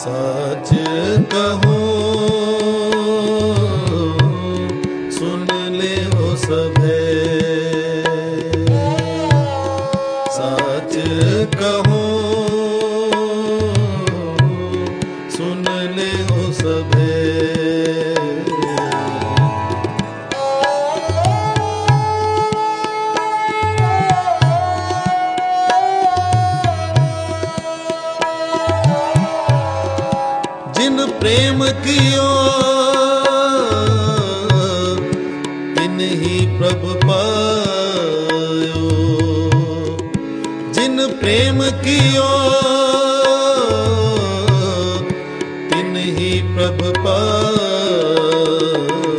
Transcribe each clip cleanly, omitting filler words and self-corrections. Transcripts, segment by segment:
सच कहूं सुन ले ओ सभे, सच कहूं सुन ले ओ सभे। जिन प्रेम कियो तिन ही प्रभु पायो, जिन प्रेम कियो तिन ही प्रभु पायो।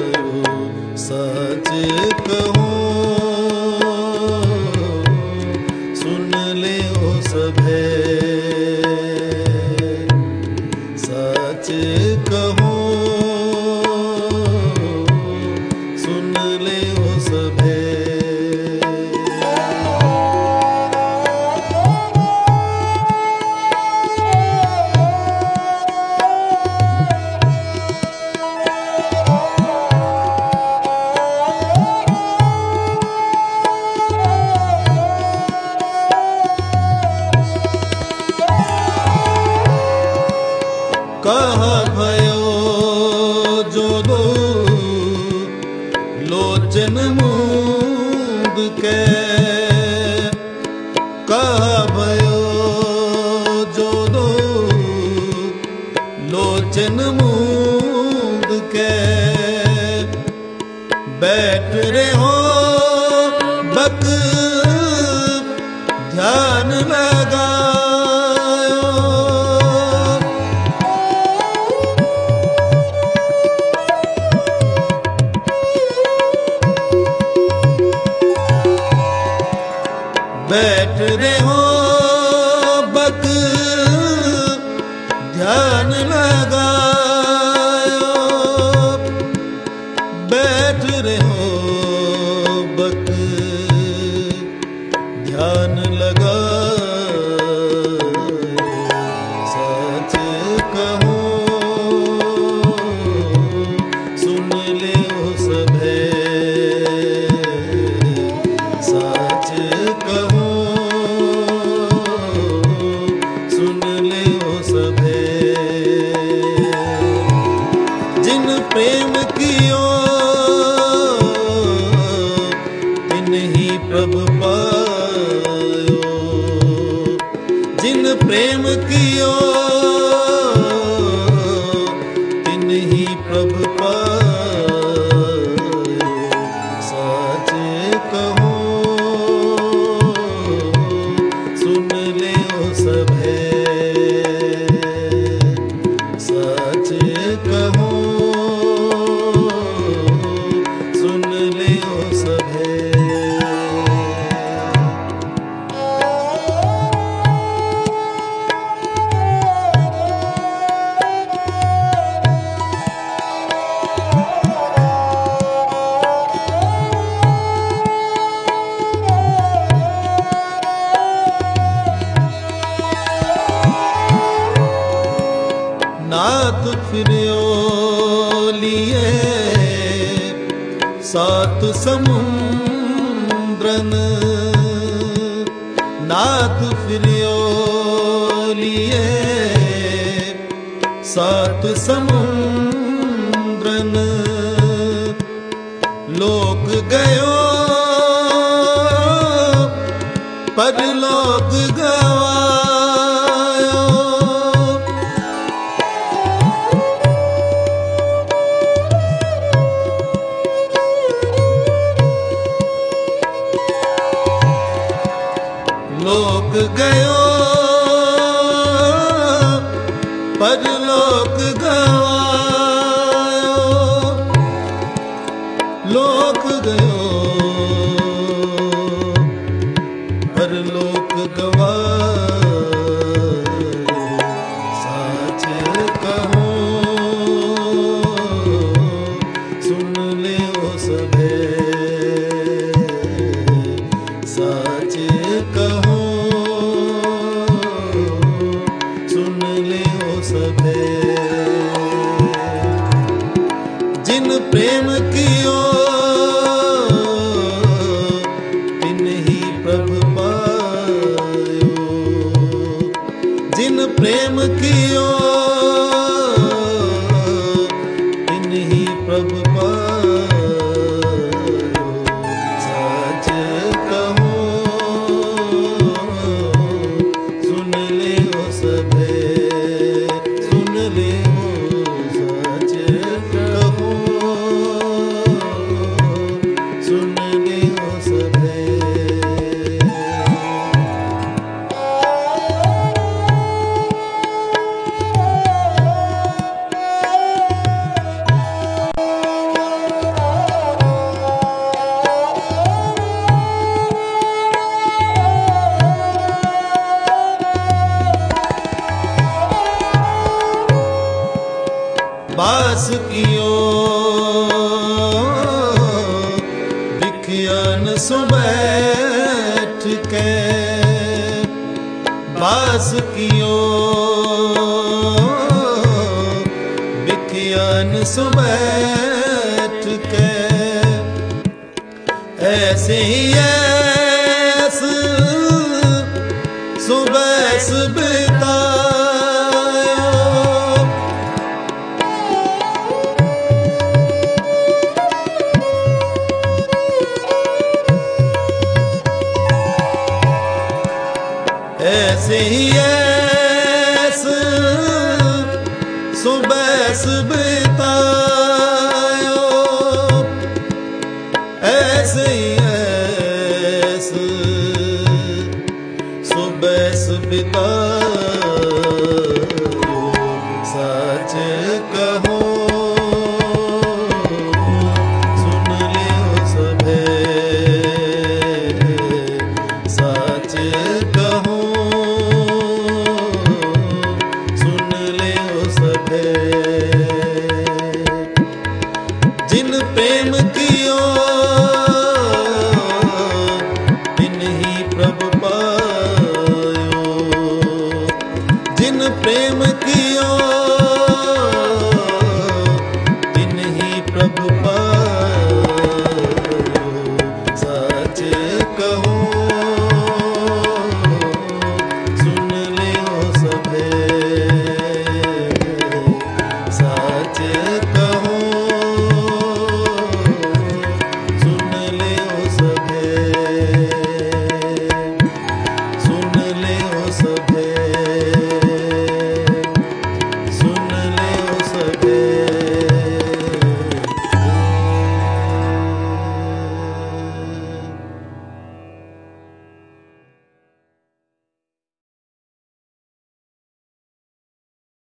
सच कहूं सुन ले ओ सभे, सच कहूं सुन ले ओ सभे। कहा भयो जो दो लोचन मूंद के, कहा भयो जो दो लोचन मूंद के। बैठ रहे हो बक ध्यान लगा, बैठ रहे हो बक ध्यान लगायो, बैठ रहे हो बक ध्यान लगायो। सच कहूं सुन ले ओ सभे, सच कहूं सुन ले ओ सभे। जिन प्रेम कियो तिन ही प्रभु पायो, जिन प्रेम कियो तिन ही प्रभु पायो। सच कहूं सुन ले ओ सभे, सच कहूं सुन ले ओ सभे। नाथ फिरियो लिए सात समुद्रन, नाथ फिरियो लिए सात समुद्रन। लोक गयो परलोक गवायो, लोक गयो परलोक गवायो, लोक गयो परलोक गवायो। सच कहूं सुन ले ओ सभे, सच कहूं सुन ले ओ सभे। जिन प्रेम कियो तिन ही प्रभु पायो। जिन प्रेम कियो तिन ही प्रभु पायो। सच कहो सुन ले ओ सभे, सुन ले ओ सच कहो सुन ले ओ सभे। बास कियो विख्यान सु बैठ के, बास कियो विख्यान सु बैठ के। ऐसे ही ऐस सुबैस बितायो। ऐसे ही ऐस सुबैस बितायो। ऐसे ही ऐस सुबैस बितायो। सच कहो सुन ले ओ सभे, सच कहो सुन ले ओ सभे। जिन प्रेम कियो तिन ही प्रभु पायो। जिन प्रेम कियो तिन ही प्रभु